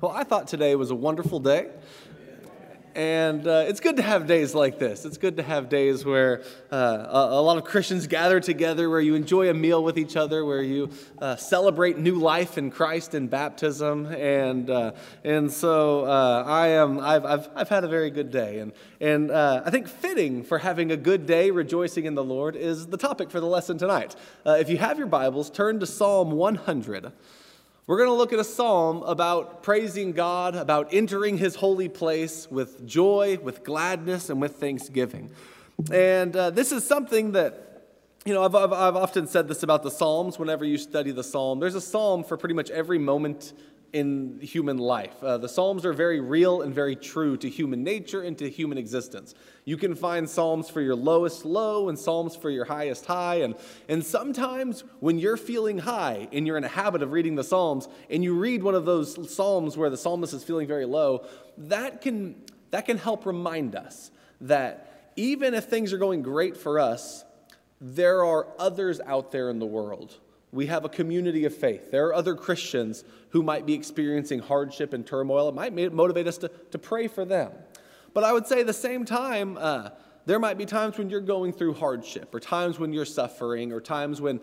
Well, I thought today was a wonderful day, and it's good to have days like this. It's good to have days where a lot of Christians gather together, where you enjoy a meal with each other, where you celebrate new life in Christ in baptism, and so I've had a very good day, and I think fitting for having a good day, rejoicing in the Lord, is the topic for the lesson tonight. If you have your Bibles, turn to Psalm 100. We're going to look at a psalm about praising God, about entering his holy place with joy, with gladness, and with thanksgiving. And this is something that, I've often said this about the Psalms whenever you study the psalm. There's a psalm for pretty much every moment in human life. The Psalms are very real and very true to human nature and to human existence. You can find Psalms for your lowest low and Psalms for your highest high. And sometimes when you're feeling high and you're in a habit of reading the Psalms and you read one of those Psalms where the psalmist is feeling very low, that can help remind us that even if things are going great for us, there are others out there in the world. We have a community of faith. There are other Christians who might be experiencing hardship and turmoil. It might motivate us to pray for them. But I would say at the same time, there might be times when you're going through hardship, or times when you're suffering, or times when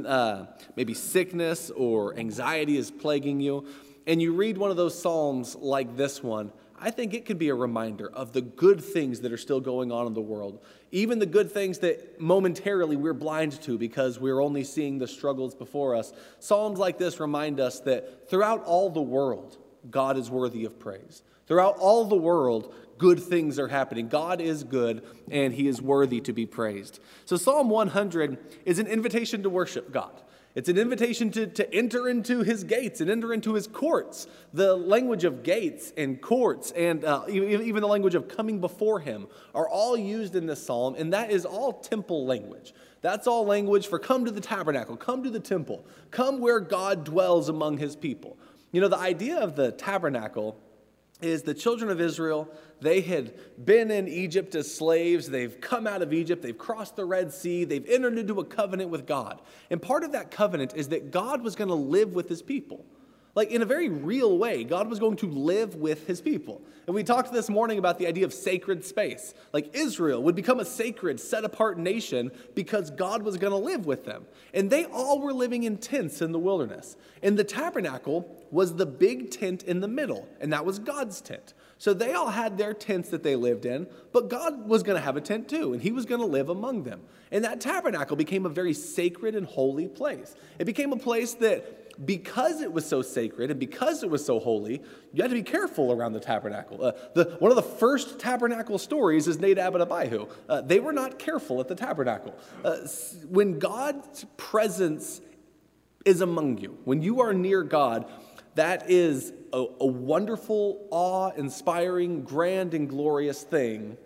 maybe sickness or anxiety is plaguing you, and you read one of those psalms like this one. I think it could be a reminder of the good things that are still going on in the world, even the good things that momentarily we're blind to because we're only seeing the struggles before us. Psalms like this remind us that throughout all the world, God is worthy of praise. Throughout all the world, good things are happening. God is good, and he is worthy to be praised. So Psalm 100 is an invitation to worship God. It's an invitation to enter into his gates and enter into his courts. The language of gates and courts and even the language of coming before him are all used in this psalm, and that is all temple language. That's all language for come to the tabernacle, come to the temple, come where God dwells among his people. The idea of the tabernacle is the children of Israel. They had been in Egypt as slaves. They've come out of Egypt. They've crossed the Red Sea. They've entered into a covenant with God. And part of that covenant is that God was going to live with his people. Like in a very real way, God was going to live with his people. And we talked this morning about the idea of sacred space. Like Israel would become a sacred, set-apart nation because God was going to live with them. And they all were living in tents in the wilderness. And the tabernacle was the big tent in the middle, and that was God's tent. So they all had their tents that they lived in, but God was going to have a tent too, and he was going to live among them. And that tabernacle became a very sacred and holy place. It became a place that, because it was so sacred and because it was so holy, you had to be careful around the tabernacle. One of the first tabernacle stories is Nadab and Abihu. They were not careful at the tabernacle. When God's presence is among you, when you are near God, that is a wonderful, awe-inspiring, grand, and glorious thing.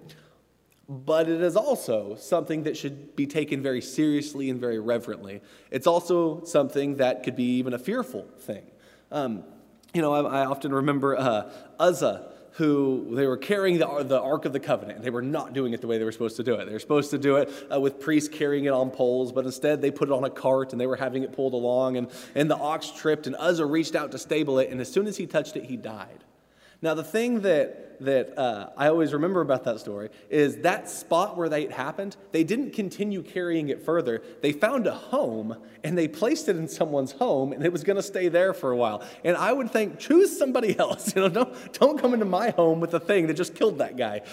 But it is also something that should be taken very seriously and very reverently. It's also something that could be even a fearful thing. I often remember Uzzah, who they were carrying the Ark of the Covenant, and they were not doing it the way they were supposed to do it. They were supposed to do it with priests carrying it on poles, but instead they put it on a cart, and they were having it pulled along, and the ox tripped, and Uzzah reached out to stable it, and as soon as he touched it, he died. Now, the thing that I always remember about that story is that spot where that happened, they didn't continue carrying it further. They found a home, and they placed it in someone's home, and it was going to stay there for a while. And I would think, choose somebody else. Don't come into my home with a thing that just killed that guy.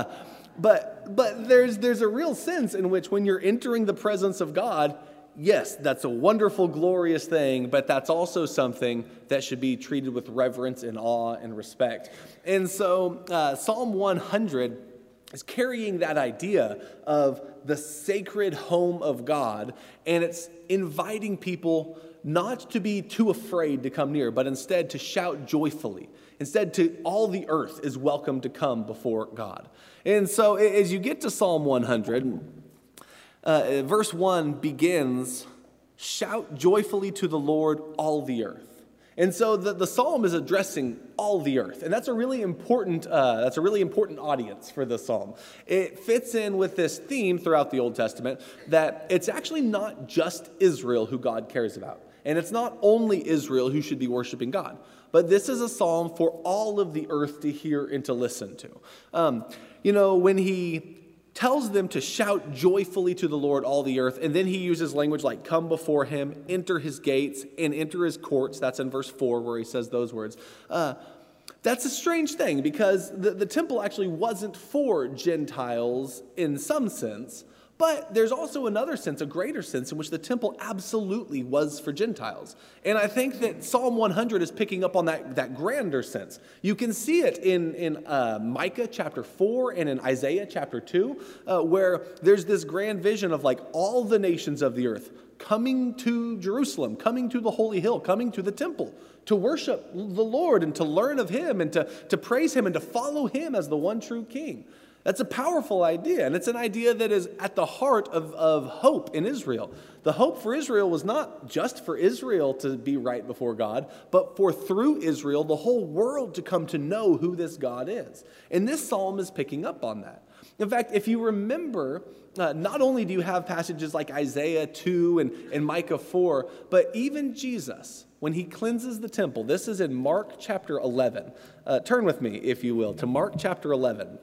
But there's a real sense in which when you're entering the presence of God, yes, that's a wonderful, glorious thing, but that's also something that should be treated with reverence and awe and respect. And so Psalm 100 is carrying that idea of the sacred home of God, and it's inviting people not to be too afraid to come near, but instead to shout joyfully. Instead, to all the earth is welcome to come before God. And so as you get to Psalm 100, verse 1 begins, "Shout joyfully to the Lord, all the earth." And so the psalm is addressing all the earth, and that's a really important audience for the psalm. It fits in with this theme throughout the Old Testament that it's actually not just Israel who God cares about. And it's not only Israel who should be worshiping God, but this is a psalm for all of the earth to hear and to listen to. When he tells them to shout joyfully to the Lord, all the earth, and then he uses language like come before him, enter his gates, and enter his courts. That's in verse 4 where he says those words. That's a strange thing because the temple actually wasn't for Gentiles in some sense, but there's also another sense, a greater sense, in which the temple absolutely was for Gentiles. And I think that Psalm 100 is picking up on that grander sense. You can see it in Micah chapter 4 and in Isaiah chapter 2, where there's this grand vision of like all the nations of the earth coming to Jerusalem, coming to the holy hill, coming to the temple to worship the Lord and to learn of him and to praise him and to follow him as the one true king. That's a powerful idea, and it's an idea that is at the heart of hope in Israel. The hope for Israel was not just for Israel to be right before God, but for through Israel, the whole world to come to know who this God is. And this psalm is picking up on that. In fact, if you remember, not only do you have passages like Isaiah 2 and Micah 4, but even Jesus, when he cleanses the temple, this is in Mark chapter 11. Turn with me, if you will, to Mark chapter 11.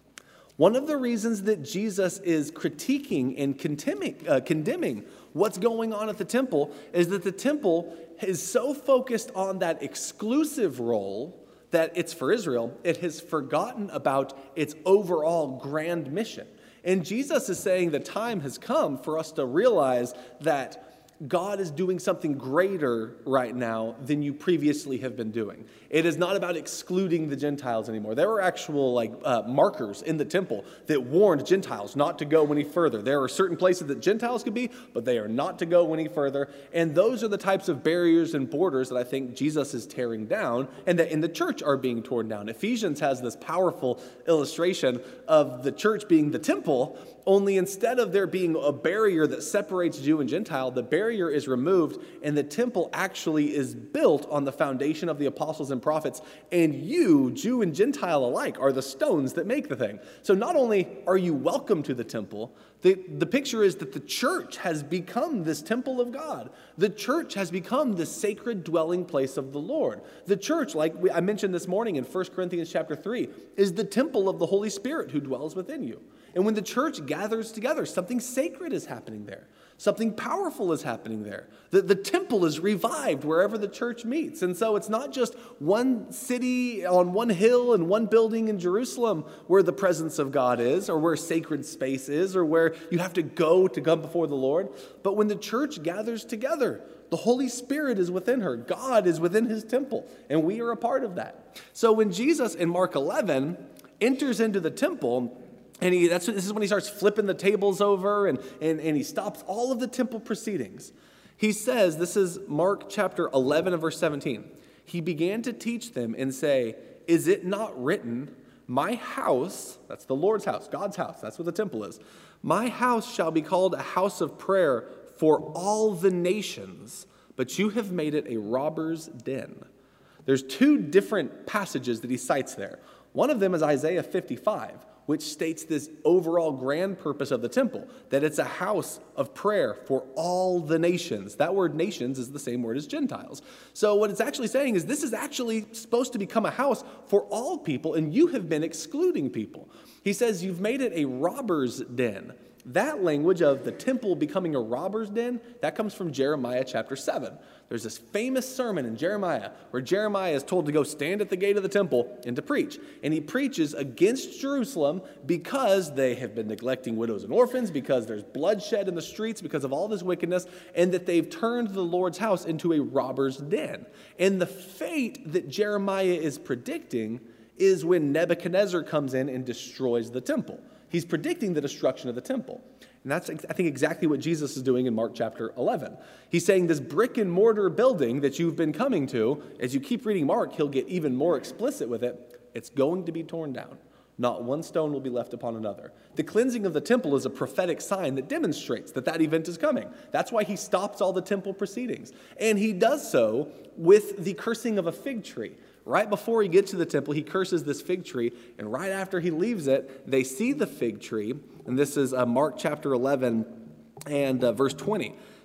One of the reasons that Jesus is critiquing and condemning what's going on at the temple is that the temple is so focused on that exclusive role that it's for Israel, it has forgotten about its overall grand mission. And Jesus is saying the time has come for us to realize that God is doing something greater right now than you previously have been doing. It is not about excluding the Gentiles anymore. There were actual markers in the temple that warned Gentiles not to go any further. There are certain places that Gentiles could be, but they are not to go any further. And those are the types of barriers and borders that I think Jesus is tearing down and that in the church are being torn down. Ephesians has this powerful illustration of the church being the temple, only instead of there being a barrier that separates Jew and Gentile, the barrier is removed and the temple actually is built on the foundation of the apostles and prophets. And you, Jew and Gentile alike, are the stones that make the thing. So not only are you welcome to the temple, the picture is that the church has become this temple of God. The church has become the sacred dwelling place of the Lord. The church, like I mentioned this morning in 1 Corinthians chapter 3, is the temple of the Holy Spirit who dwells within you. And when the church gathers together, something sacred is happening there. Something powerful is happening there. The temple is revived wherever the church meets. And so it's not just one city on one hill and one building in Jerusalem where the presence of God is or where sacred space is or where you have to go to come before the Lord. But when the church gathers together, the Holy Spirit is within her. God is within his temple, and we are a part of that. So when Jesus in Mark 11 enters into the temple, and this is when he starts flipping the tables over and he stops all of the temple proceedings. He says, this is Mark chapter 11 and verse 17. He began to teach them and say, is it not written, my house, that's the Lord's house, God's house, that's what the temple is. My house shall be called a house of prayer for all the nations, but you have made it a robber's den. There's two different passages that he cites there. One of them is Isaiah 55, which states this overall grand purpose of the temple, that it's a house of prayer for all the nations. That word nations is the same word as Gentiles. So what it's actually saying is this is actually supposed to become a house for all people, and you have been excluding people. He says you've made it a robber's den. That language of the temple becoming a robber's den, that comes from Jeremiah chapter 7. There's this famous sermon in Jeremiah where Jeremiah is told to go stand at the gate of the temple and to preach. And he preaches against Jerusalem because they have been neglecting widows and orphans, because there's bloodshed in the streets, because of all this wickedness, and that they've turned the Lord's house into a robber's den. And the fate that Jeremiah is predicting is when Nebuchadnezzar comes in and destroys the temple. He's predicting the destruction of the temple. And that's, I think, exactly what Jesus is doing in Mark chapter 11. He's saying this brick and mortar building that you've been coming to, as you keep reading Mark, he'll get even more explicit with it. It's going to be torn down. Not one stone will be left upon another. The cleansing of the temple is a prophetic sign that demonstrates that event is coming. That's why he stops all the temple proceedings. And he does so with the cursing of a fig tree. Right before he gets to the temple, he curses this fig tree, and right after he leaves it, they see the fig tree, and this is Mark chapter 11 and verse 20.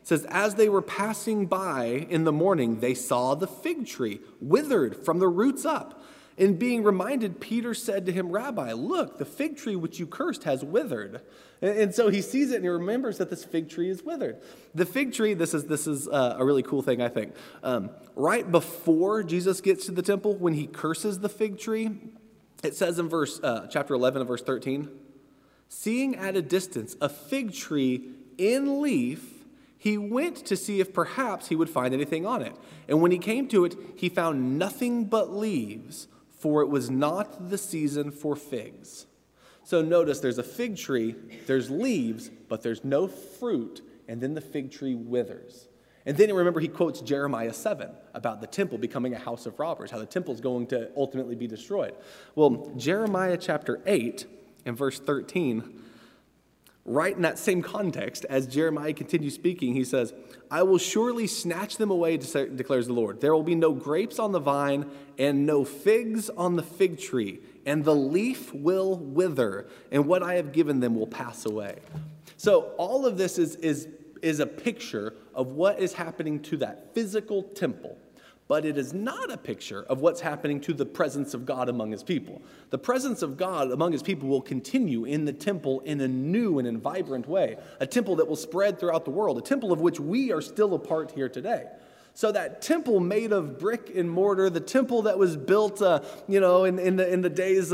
It says, as they were passing by in the morning, they saw the fig tree withered from the roots up. And being reminded, Peter said to him, Rabbi, look, the fig tree which you cursed has withered. And so he sees it and he remembers that this fig tree is withered. The fig tree, this is a really cool thing, I think. Right before Jesus gets to the temple, when he curses the fig tree, it says in chapter 11 of verse 13, seeing at a distance a fig tree in leaf, he went to see if perhaps he would find anything on it. And when he came to it, he found nothing but leaves, for it was not the season for figs. So notice there's a fig tree, there's leaves, but there's no fruit, and then the fig tree withers. And then remember he quotes Jeremiah 7 about the temple becoming a house of robbers, how the temple is going to ultimately be destroyed. Well, Jeremiah chapter 8 and verse 13, right in that same context, as Jeremiah continues speaking, he says, I will surely snatch them away, declares the Lord. There will be no grapes on the vine and no figs on the fig tree, and the leaf will wither, and what I have given them will pass away. So all of this is a picture of what is happening to that physical temple. But it is not a picture of what's happening to the presence of God among his people. The presence of God among his people will continue in the temple in a new and in vibrant way. A temple that will spread throughout the world. A temple of which we are still a part here today. So that temple made of brick and mortar, the temple that was built, in the days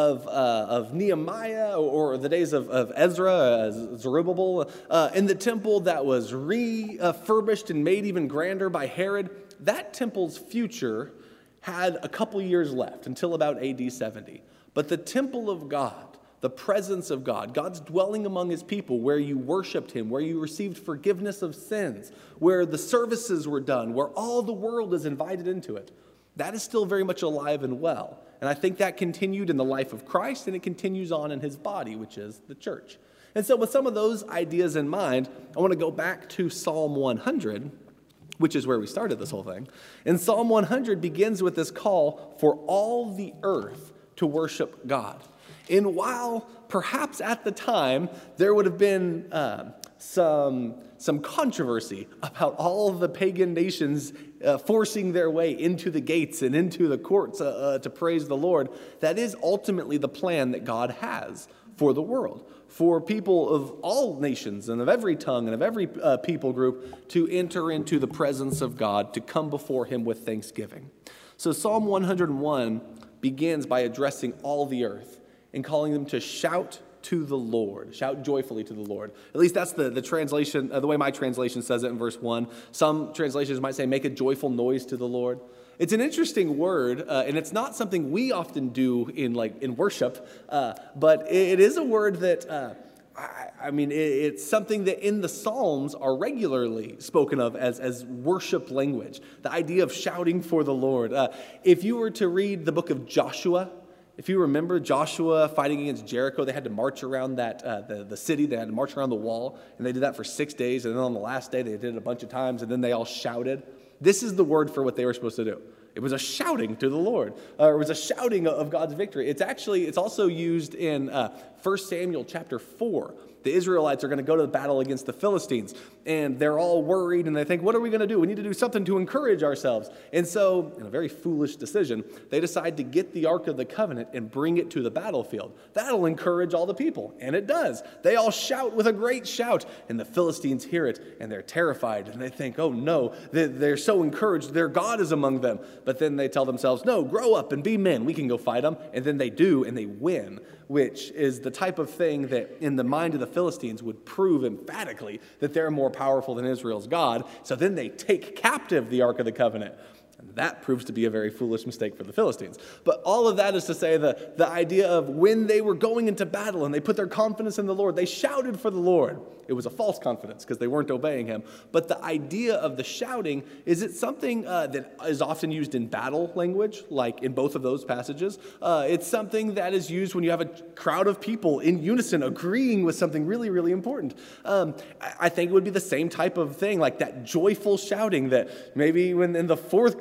of Nehemiah or the days of Ezra, Zerubbabel, and the temple that was refurbished and made even grander by Herod, that temple's future had a couple years left until about AD 70. But the temple of God, the presence of God, God's dwelling among his people, where you worshiped him, where you received forgiveness of sins, where the services were done, where all the world is invited into it, that is still very much alive and well. And I think that continued in the life of Christ, and it continues on in his body, which is the church. And so with some of those ideas in mind, I want to go back to Psalm 100, which is where we started this whole thing. And Psalm 100 begins with this call for all the earth to worship God. And while perhaps at the time there would have been some controversy about all of the pagan nations forcing their way into the gates and into the courts to praise the Lord, that is ultimately the plan that God has for the world, for people of all nations and of every tongue and of every people group to enter into the presence of God, to come before him with thanksgiving. So Psalm 101 begins by addressing all the earth and calling them to shout to the Lord, shout joyfully to the Lord. At least that's the translation, the way my translation says it in verse 1. Some translations might say, make a joyful noise to the Lord. It's an interesting word, and it's not something we often do in worship, but it is a word that, it's something that in the Psalms are regularly spoken of as worship language, the idea of shouting for the Lord. If you were to read the book of Joshua, if you remember Joshua fighting against Jericho, they had to march around the city, they had to march around the wall, and they did that for 6 days, and then on the last day they did it a bunch of times, and then they all shouted. This is the word for what they were supposed to do. It was a shouting to the Lord. It was a shouting of God's victory. It's also used in 1 Samuel chapter 4. The Israelites are going to go to the battle against the Philistines, and they're all worried, and they think, what are we going to do? We need to do something to encourage ourselves. And so, in a very foolish decision, they decide to get the Ark of the Covenant and bring it to the battlefield. That'll encourage all the people, and it does. They all shout with a great shout, and the Philistines hear it, and they're terrified, and they think, oh no, they're so encouraged, their God is among them. But then they tell themselves, no, grow up and be men, we can go fight them. And then they do, and they win, which is the type of thing that in the mind of the Philistines would prove emphatically that they're more powerful than Israel's God. So then they take captive the Ark of the Covenant. And that proves to be a very foolish mistake for the Philistines. But all of that is to say the idea of when they were going into battle and they put their confidence in the Lord, they shouted for the Lord. It was a false confidence because they weren't obeying him. But the idea of the shouting, is it something that is often used in battle language, like in both of those passages? It's something that is used when you have a crowd of people in unison agreeing with something really, really important. I think it would be the same type of thing, like that joyful shouting that maybe when in the fourth quarter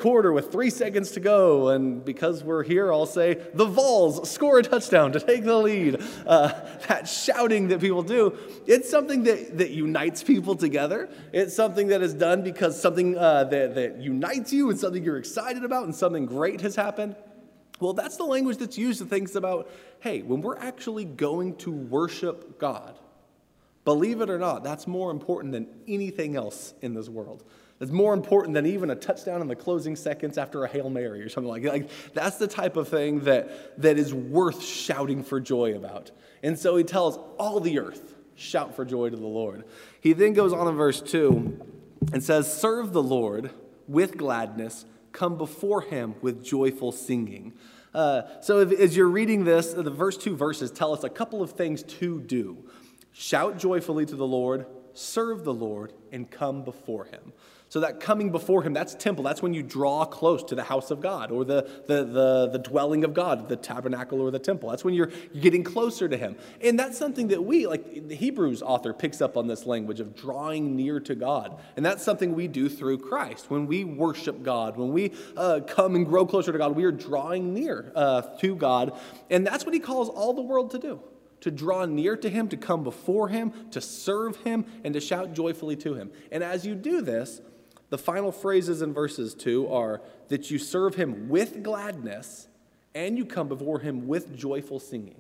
quarter with 3 seconds to go, and because we're here, I'll say, the Vols score a touchdown to take the lead. That shouting that people do, it's something that unites people together. It's something that is done because something that unites you and something you're excited about and something great has happened. Well, that's the language that's used to think about, hey, when we're actually going to worship God, believe it or not, that's more important than anything else in this world. It's more important than even a touchdown in the closing seconds after a Hail Mary or something like that. Like, that's the type of thing that is worth shouting for joy about. And so he tells all the earth, shout for joy to the Lord. He then goes on in verse 2 and says, serve the Lord with gladness, come before him with joyful singing. So as you're reading this, the first 2 verses tell us a couple of things to do. Shout joyfully to the Lord, serve the Lord, and come before him. So that coming before him, that's temple. That's when you draw close to the house of God or the dwelling of God, the tabernacle or the temple. That's when you're getting closer to him. And that's something that we, like the Hebrews author picks up on this language of drawing near to God. And that's something we do through Christ. When we worship God, when we come and grow closer to God, we are drawing near to God. And that's what he calls all the world to do. To draw near to him, to come before him, to serve him, and to shout joyfully to him. And as you do this, the final phrases in verses 2 are that you serve him with gladness and you come before him with joyful singing.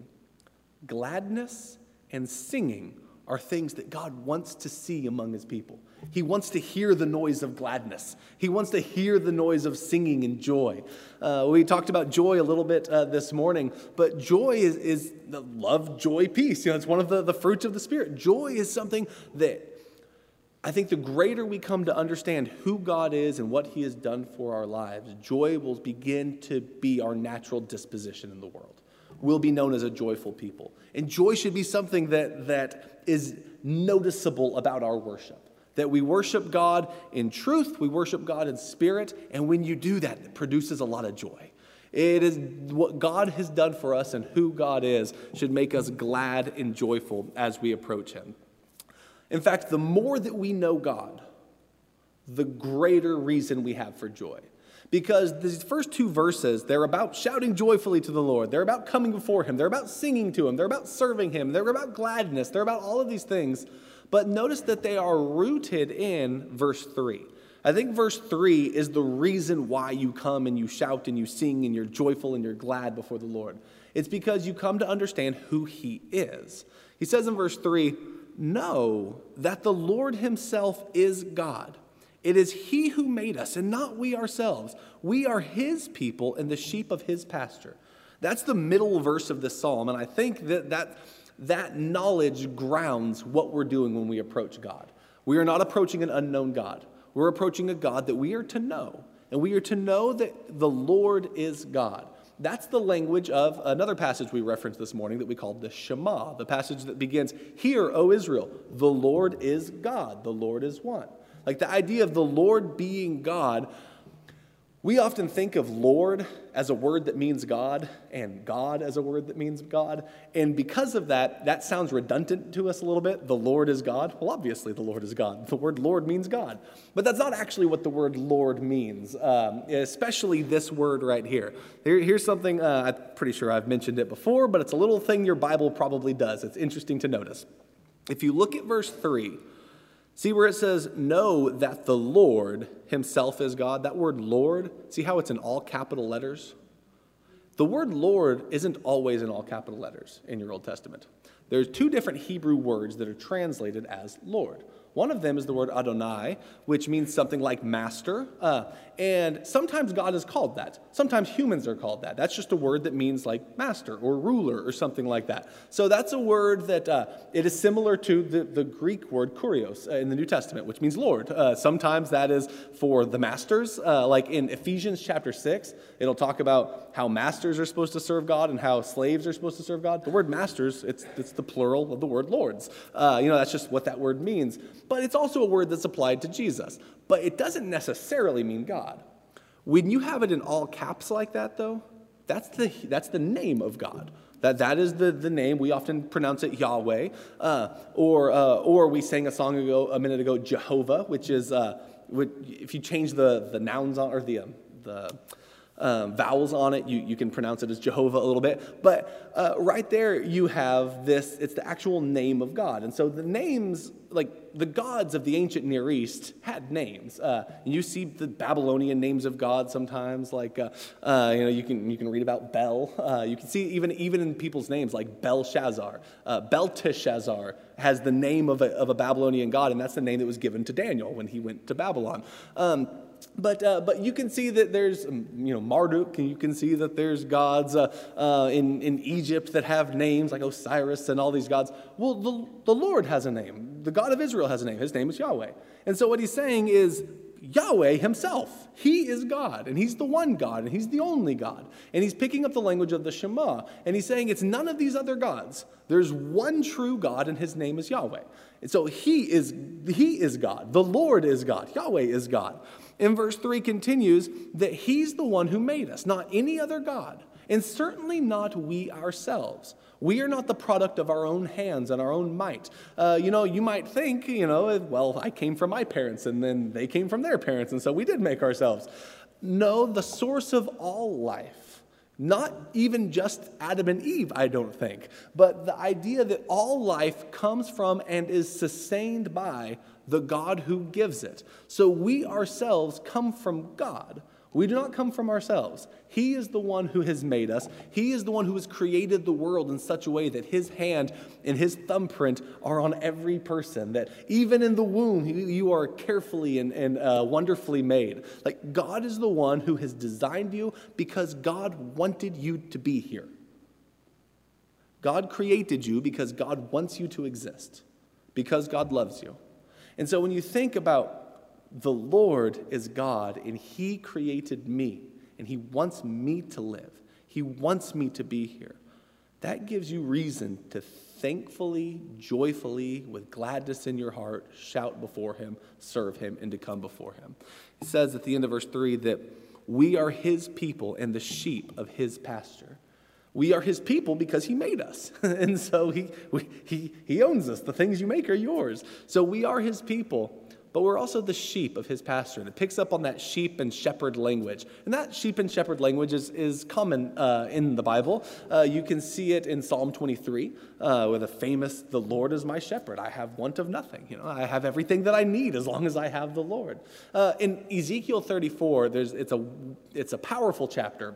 Gladness and singing are things that God wants to see among his people. He wants to hear the noise of gladness. He wants to hear the noise of singing and joy. We talked about joy a little bit this morning, but joy is the love, joy, peace. It's one of the fruits of the Spirit. Joy is something that I think the greater we come to understand who God is and what he has done for our lives, joy will begin to be our natural disposition in the world. We'll be known as a joyful people. And joy should be something that is noticeable about our worship. That we worship God in truth, we worship God in spirit, and when you do that, it produces a lot of joy. It is what God has done for us and who God is should make us glad and joyful as we approach him. In fact, the more that we know God, the greater reason we have for joy. Because these first 2 verses, they're about shouting joyfully to the Lord. They're about coming before him. They're about singing to him. They're about serving him. They're about gladness. They're about all of these things. But notice that they are rooted in verse 3. I think verse 3 is the reason why you come and you shout and you sing and you're joyful and you're glad before the Lord. It's because you come to understand who he is. He says in verse 3, know that the Lord himself is God. It is he who made us and not we ourselves. We are his people and the sheep of his pasture. That's the middle verse of this psalm, and I think that knowledge grounds what we're doing when we approach God. We are not approaching an unknown God. We're approaching a God that we are to know, and we are to know that the Lord is God. That's the language of another passage we referenced this morning that we called the Shema, the passage that begins, "Hear, O Israel, the Lord is God, the Lord is one." Like the idea of the Lord being God, we often think of Lord as a word that means God and God as a word that means God. And because of that, that sounds redundant to us a little bit. The Lord is God. Well, obviously the Lord is God. The word Lord means God. But that's not actually what the word Lord means, especially this word right here. Here's something, I'm pretty sure I've mentioned it before, but it's a little thing your Bible probably does. It's interesting to notice. If you look at verse 3, see where it says, know that the Lord himself is God? That word Lord, see how it's in all capital letters? The word Lord isn't always in all capital letters in your Old Testament. There's 2 different Hebrew words that are translated as Lord. One of them is the word Adonai, which means something like master. And sometimes God is called that. Sometimes humans are called that. That's just a word that means like master or ruler or something like that. So that's a word that it is similar to the Greek word kurios in the New Testament, which means Lord. Sometimes that is for the masters. Like in Ephesians chapter 6, it'll talk about how masters are supposed to serve God and how slaves are supposed to serve God. The word masters, it's the plural of the word lords. That's just what that word means. But it's also a word that's applied to Jesus. But it doesn't necessarily mean God. When you have it in all caps like that, though, that's the name of God. That is the name. We often pronounce it Yahweh. Or we sang a song a minute ago, Jehovah, which is, if you change the nouns on, or the vowels on it. You can pronounce it as Jehovah a little bit. But right there you have this, it's the actual name of God. And so the names, like the gods of the ancient Near East had names. You see the Babylonian names of God sometimes, like, you can read about Bel. You can see even in people's names, like Belshazzar. Belteshazzar has the name of a Babylonian god, and that's the name that was given to Daniel when he went to Babylon. But you can see that there's, Marduk, and you can see that there's gods in Egypt that have names like Osiris and all these gods. Well, the Lord has a name. The God of Israel has a name. His name is Yahweh. And so what he's saying is Yahweh himself, he is God, and he's the one God, and he's the only God. And he's picking up the language of the Shema, and he's saying it's none of these other gods. There's one true God, and his name is Yahweh. And so he is God. The Lord is God. Yahweh is God. And verse 3 continues that he's the one who made us, not any other God, and certainly not we ourselves. We are not the product of our own hands and our own might. You might think, well, I came from my parents, and then they came from their parents, and so we did make ourselves. No, the source of all life, not even just Adam and Eve, I don't think, but the idea that all life comes from and is sustained by the God who gives it. So we ourselves come from God. We do not come from ourselves. He is the one who has made us. He is the one who has created the world in such a way that his hand and his thumbprint are on every person, that even in the womb, you are carefully and wonderfully made. Like, God is the one who has designed you because God wanted you to be here. God created you because God wants you to exist, because God loves you. And so when you think about the Lord is God, and he created me, and he wants me to live, he wants me to be here, that gives you reason to thankfully, joyfully, with gladness in your heart, shout before him, serve him, and to come before him. It says at the end of verse 3 that we are his people and the sheep of his pasture. We are his people because he made us. And so he owns us. The things you make are yours. So we are his people, but we're also the sheep of his pasture. And it picks up on that sheep and shepherd language. And that sheep and shepherd language is common in the Bible. You can see it in Psalm 23 with a famous, the Lord is my shepherd. I have want of nothing. I have everything that I need as long as I have the Lord. In Ezekiel 34, it's a powerful chapter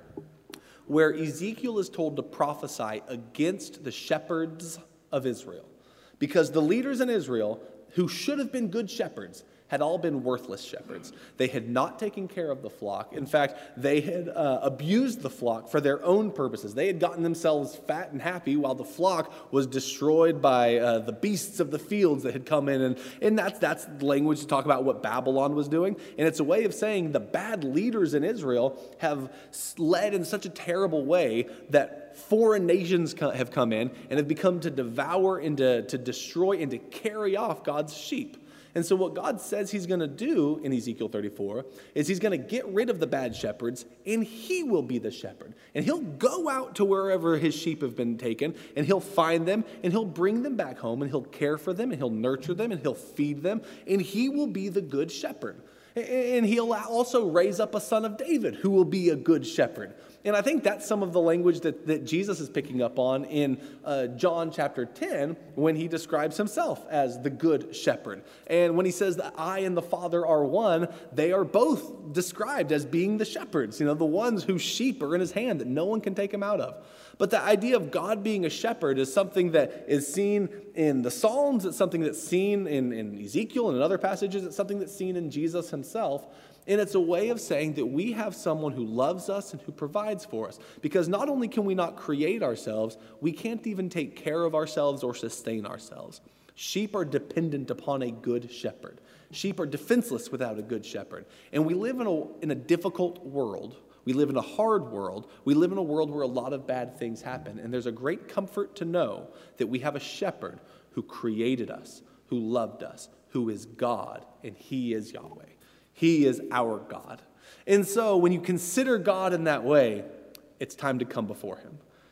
where Ezekiel is told to prophesy against the shepherds of Israel. Because the leaders in Israel, who should have been good shepherds, had all been worthless shepherds. They had not taken care of the flock. In fact, they had abused the flock for their own purposes. They had gotten themselves fat and happy while the flock was destroyed by the beasts of the fields that had come in. And that's language to talk about what Babylon was doing. And it's a way of saying the bad leaders in Israel have led in such a terrible way that foreign nations have come in and have become to devour and to destroy and to carry off God's sheep. And so what God says he's going to do in Ezekiel 34 is he's going to get rid of the bad shepherds, and he will be the shepherd. And he'll go out to wherever his sheep have been taken, and he'll find them, and he'll bring them back home, and he'll care for them, and he'll nurture them, and he'll feed them, and he will be the good shepherd. And he'll also raise up a son of David who will be a good shepherd. And I think that's some of the language that Jesus is picking up on in John chapter 10 when he describes himself as the good shepherd. And when he says that I and the Father are one, they are both described as being the shepherds, the ones whose sheep are in his hand that no one can take him out of. But the idea of God being a shepherd is something that is seen in the Psalms. It's something that's seen in Ezekiel and in other passages. It's something that's seen in Jesus himself. And it's a way of saying that we have someone who loves us and who provides for us. Because not only can we not create ourselves, we can't even take care of ourselves or sustain ourselves. Sheep are dependent upon a good shepherd. Sheep are defenseless without a good shepherd. And we live in a difficult world. We live in a hard world. We live in a world where a lot of bad things happen. And there's a great comfort to know that we have a shepherd who created us, who loved us, who is God, and he is Yahweh. He is our God. And so when you consider God in that way, it's time to come before him.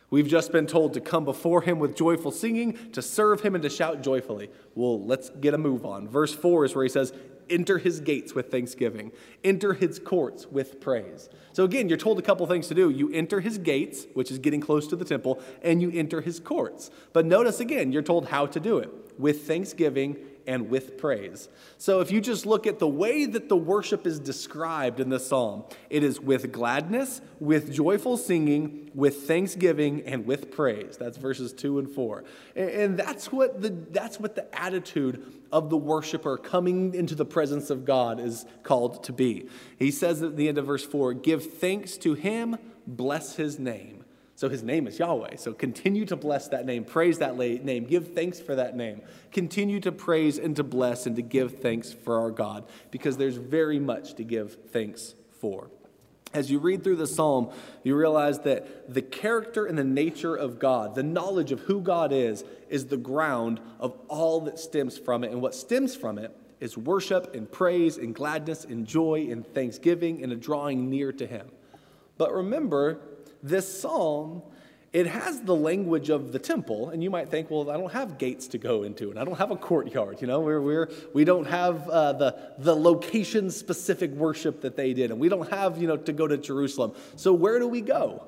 We've just been told to come before him with joyful singing, to serve him and to shout joyfully. Well, let's get a move on. Verse 4 is where he says, enter his gates with thanksgiving. Enter his courts with praise. So again, you're told a couple things to do. You enter his gates, which is getting close to the temple, and you enter his courts. But notice again, you're told how to do it, with thanksgiving and with praise. So if you just look at the way that the worship is described in this psalm, it is with gladness, with joyful singing, with thanksgiving, and with praise. That's verses 2 and 4. And that's what the attitude of the worshiper coming into the presence of God is called to be. He says at the end of verse 4, give thanks to him, bless his name. So his name is Yahweh. So continue to bless that name, praise that name, give thanks for that name. Continue to praise and to bless and to give thanks for our God, because there's very much to give thanks for. As you read through the psalm, you realize that the character and the nature of God, the knowledge of who God is the ground of all that stems from it. And what stems from it is worship and praise and gladness and joy and thanksgiving and a drawing near to him. But remember, this psalm, it has the language of the temple, and you might think, well, I don't have gates to go into, and I don't have a courtyard. We don't have the location-specific worship that they did, and we don't have to go to Jerusalem. So where do we go?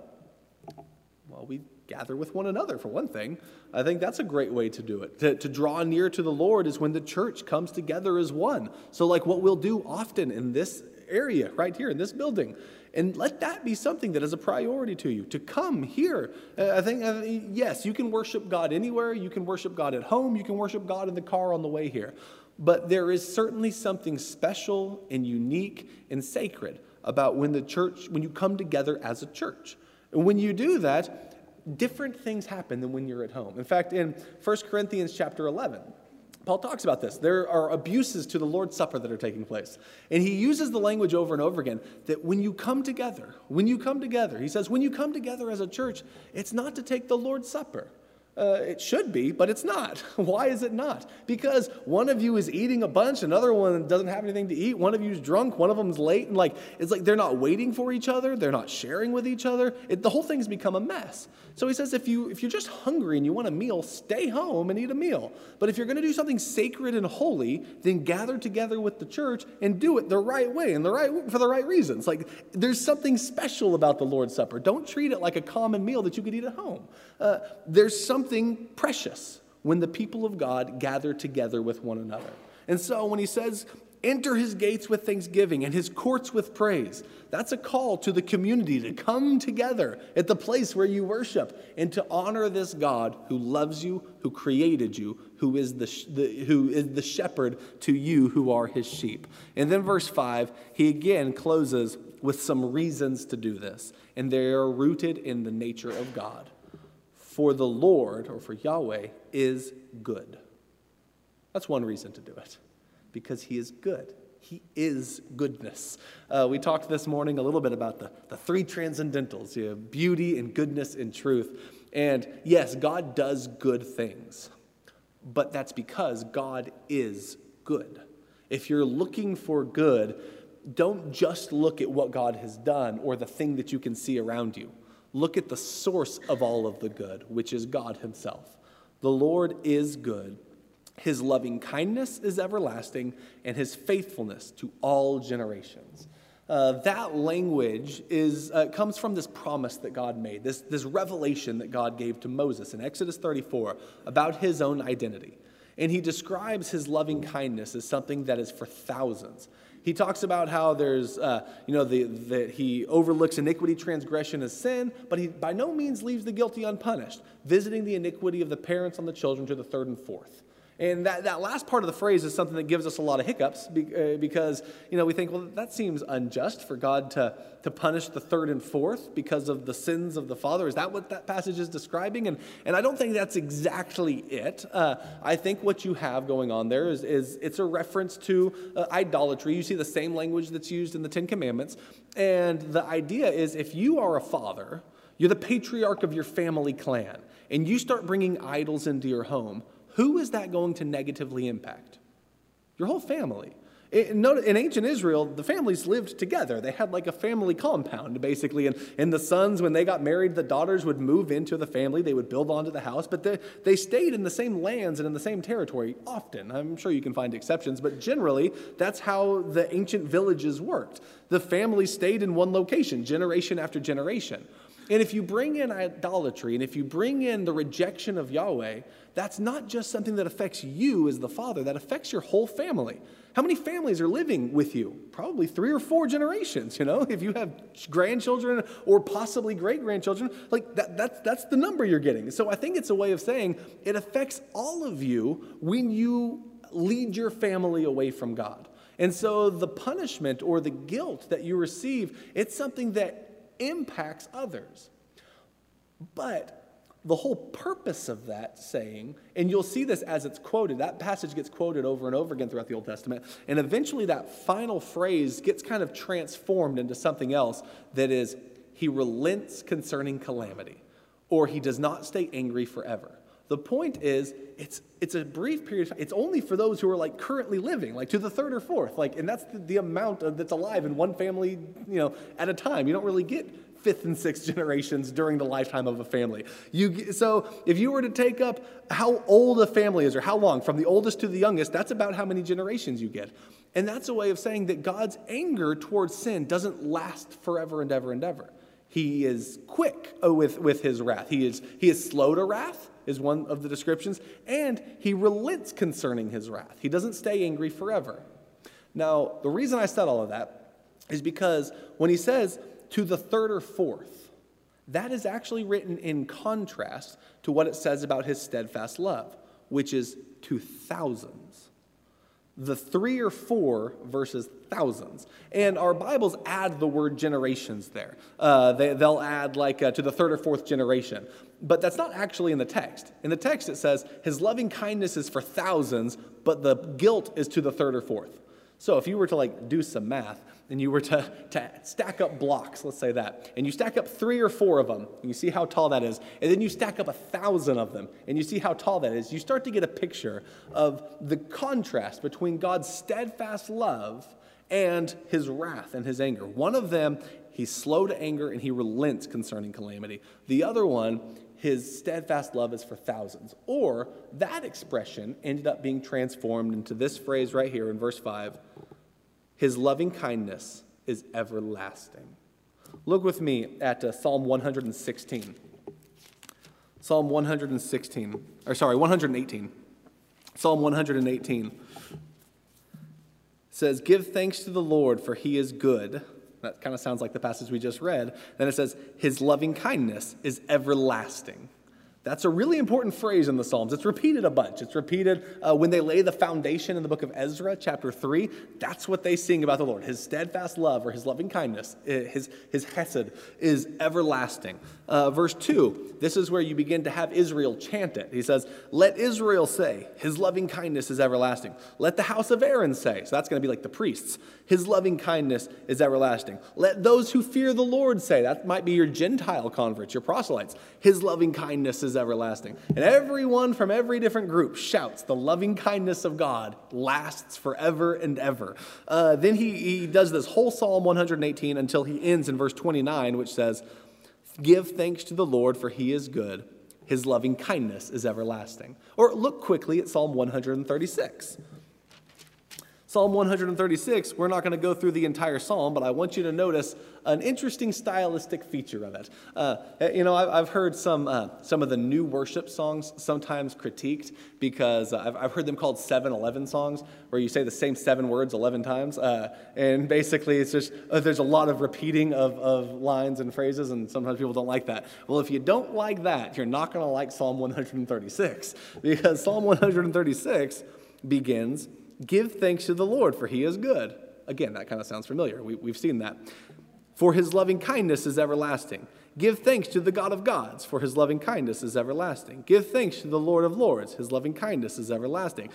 Well, we gather with one another, for one thing. I think that's a great way to do it. To draw near to the Lord is when the church comes together as one. So like what we'll do often in this area, right here in this building. And let that be something that is a priority to you, to come here. I think, yes, you can worship God anywhere. You can worship God at home. You can worship God in the car on the way here. But there is certainly something special and unique and sacred about when you come together as a church. And when you do that, different things happen than when you're at home. In fact, in 1 Corinthians chapter 11, Paul talks about this. There are abuses to the Lord's Supper that are taking place. And he uses the language over and over again that when you come together, he says, when you come together as a church, it's not to take the Lord's Supper. It should be, but it's not. Why is it not? Because one of you is eating a bunch, another one doesn't have anything to eat, one of you is drunk, one of them's late, and it's like they're not waiting for each other, they're not sharing with each other. The whole thing's become a mess. So he says if you're just hungry and you want a meal, stay home and eat a meal. But if you're going to do something sacred and holy, then gather together with the church and do it the right way and for the right reasons. Like there's something special about the Lord's Supper. Don't treat it like a common meal that you could eat at home. There's something precious when the people of God gather together with one another. And so when he says, enter his gates with thanksgiving and his courts with praise, that's a call to the community to come together at the place where you worship and to honor this God who loves you, who created you, who is the shepherd to you who are his sheep. And then verse 5, he again closes with some reasons to do this, and they are rooted in the nature of God. For the Lord, or for Yahweh, is good. That's one reason to do it, because he is good. He is goodness. We talked this morning a little bit about the three transcendentals, beauty and goodness and truth. And yes, God does good things, but that's because God is good. If you're looking for good, don't just look at what God has done or the thing that you can see around you. Look at the source of all of the good, which is God himself. The Lord is good. His loving kindness is everlasting, and his faithfulness to all generations. That language comes from this promise that God made, this revelation that God gave to Moses in Exodus 34 about his own identity. And he describes his loving kindness as something that is for thousands. He talks about how there's, that he overlooks iniquity, transgression, as sin, but he by no means leaves the guilty unpunished, visiting the iniquity of the parents on the children to the third and fourth. And that last part of the phrase is something that gives us a lot of hiccups because, we think, well, that seems unjust for God to punish the third and fourth because of the sins of the father. Is that what that passage is describing? And I don't think that's exactly it. I think what you have going on there is it's a reference to idolatry. You see the same language that's used in the Ten Commandments. And the idea is if you are a father, you're the patriarch of your family clan, and you start bringing idols into your home, who is that going to negatively impact? Your whole family. In ancient Israel, the families lived together. They had like a family compound, basically. And the sons, when they got married, the daughters would move into the family. They would build onto the house. But they stayed in the same lands and in the same territory often. I'm sure you can find exceptions, but generally, that's how the ancient villages worked. The family stayed in one location, generation after generation. And if you bring in idolatry, and if you bring in the rejection of Yahweh, that's not just something that affects you as the father, that affects your whole family. How many families are living with you? Probably 3 or 4 generations, If you have grandchildren or possibly great-grandchildren, like that's the number you're getting. So I think it's a way of saying it affects all of you when you lead your family away from God. And so the punishment or the guilt that you receive, it's something that impacts others. But the whole purpose of that saying, and you'll see this as it's quoted, that passage gets quoted over and over again throughout the Old Testament, and eventually that final phrase gets kind of transformed into something else that is, he relents concerning calamity, or he does not stay angry forever. The point is, it's a brief period of time. It's only for those who are like currently living, like to the 3rd or 4th, and that's the amount that's alive in one family, at a time. You don't really get 5th and 6th generations during the lifetime of a family. So if you were to take up how old a family is or how long, from the oldest to the youngest, that's about how many generations you get. And that's a way of saying that God's anger towards sin doesn't last forever and ever and ever. He is quick with his wrath. He is slow to wrath, is one of the descriptions, and he relents concerning his wrath. He doesn't stay angry forever. Now, the reason I said all of that is because when he says to the 3rd or 4th, that is actually written in contrast to what it says about his steadfast love, which is to thousands. The 3 or 4 versus thousands. And our Bibles add the word generations there. They'll add to the 3rd or 4th generation. But that's not actually in the text. In the text it says, his loving kindness is for thousands, but the guilt is to the 3rd or 4th. So if you were to do some math, and you were to stack up blocks, let's say that, and you stack up 3 or 4 of them, and you see how tall that is, and then you stack up 1,000 of them, and you see how tall that is, you start to get a picture of the contrast between God's steadfast love and his wrath and his anger. One of them, he's slow to anger and he relents concerning calamity. The other one, his steadfast love is for thousands. Or that expression ended up being transformed into this phrase right here in verse 5, his loving kindness is everlasting. Look with me at Psalm 116. Psalm 118. Psalm 118 says, give thanks to the Lord, for he is good. That kind of sounds like the passage we just read. Then it says, his loving kindness is everlasting. That's a really important phrase in the Psalms. It's repeated a bunch. It's repeated when they lay the foundation in the book of Ezra, chapter 3. That's what they sing about the Lord. His steadfast love, or his loving kindness, his hesed, is everlasting. Verse 2, this is where you begin to have Israel chant it. He says, let Israel say, his loving kindness is everlasting. Let the house of Aaron say, so that's going to be like the priests, his loving kindness is everlasting. Let those who fear the Lord say, that might be your Gentile converts, your proselytes, his loving kindness is everlasting. And everyone from every different group shouts, the loving kindness of God lasts forever and ever. Then he does this whole Psalm 118 until he ends in verse 29, which says, give thanks to the Lord, for he is good. His loving kindness is everlasting. Or look quickly at Psalm 136. Psalm 136, we're not going to go through the entire psalm, but I want you to notice an interesting stylistic feature of it. I've heard some of the new worship songs sometimes critiqued because I've heard them called 7-11 songs, where you say the same 7 words 11 times. And basically, it's just there's a lot of repeating of lines and phrases, and sometimes people don't like that. Well, if you don't like that, you're not going to like Psalm 136, because Psalm 136 begins, give thanks to the Lord, for he is good. Again, that kind of sounds familiar. We've seen that. For his loving kindness is everlasting. Give thanks to the God of gods, for his loving kindness is everlasting. Give thanks to the Lord of lords. His loving kindness is everlasting.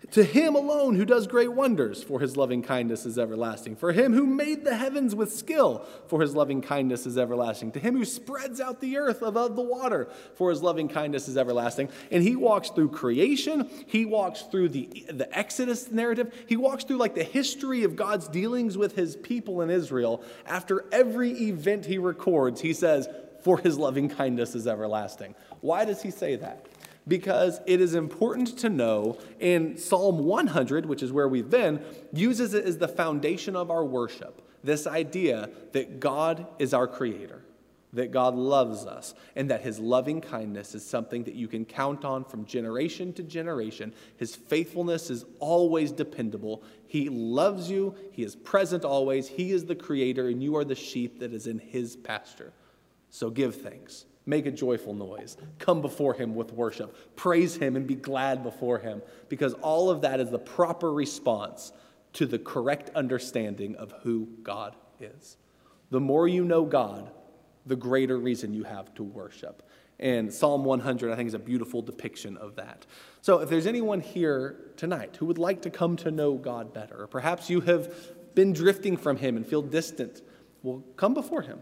To him alone who does great wonders, for his loving kindness is everlasting. For him who made the heavens with skill, for his loving kindness is everlasting. To him who spreads out the earth above the water, for his loving kindness is everlasting. And he walks through creation. He walks through the Exodus narrative. He walks through like the history of God's dealings with his people in Israel. After every event he records, he says, for his loving kindness is everlasting. Why does he say that? Because it is important to know, in Psalm 100, which is where we've been, uses it as the foundation of our worship. This idea that God is our creator, that God loves us, and that his loving kindness is something that you can count on from generation to generation. His faithfulness is always dependable. He loves you. He is present always. He is the creator, and you are the sheep that is in his pasture. So give thanks. Make a joyful noise. Come before him with worship. Praise him and be glad before him, because all of that is the proper response to the correct understanding of who God is. The more you know God, the greater reason you have to worship. And Psalm 100, I think, is a beautiful depiction of that. So if there's anyone here tonight who would like to come to know God better, or perhaps you have been drifting from him and feel distant, well, come before him.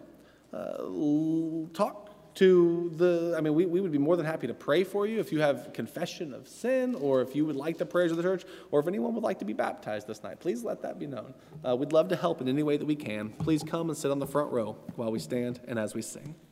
Talk to we would be more than happy to pray for you if you have confession of sin, or if you would like the prayers of the church, or if anyone would like to be baptized this night. Please let that be known. We'd love to help in any way that we can. Please come and sit on the front row while we stand and as we sing.